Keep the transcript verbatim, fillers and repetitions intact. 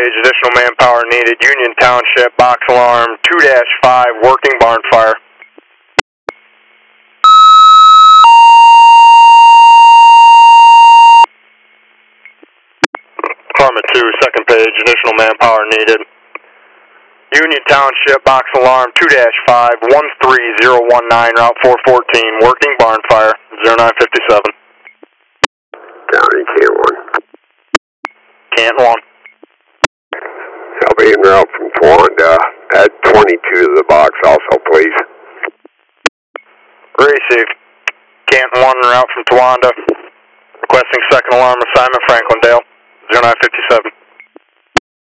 page, additional manpower needed. Union Township, box alarm two dash five, working barn fire. Karma two, second page, additional manpower needed. Union Township, box alarm two dash five, one three zero one nine, route four fourteen, working barn fire, zero nine fifty-seven. County Cant one. Cant one. I'll be en route from Towanda. Add twenty-two to the box also, please. Received. Cant one, route from Towanda. Requesting second alarm assignment, Franklindale, zero nine fifty-seven.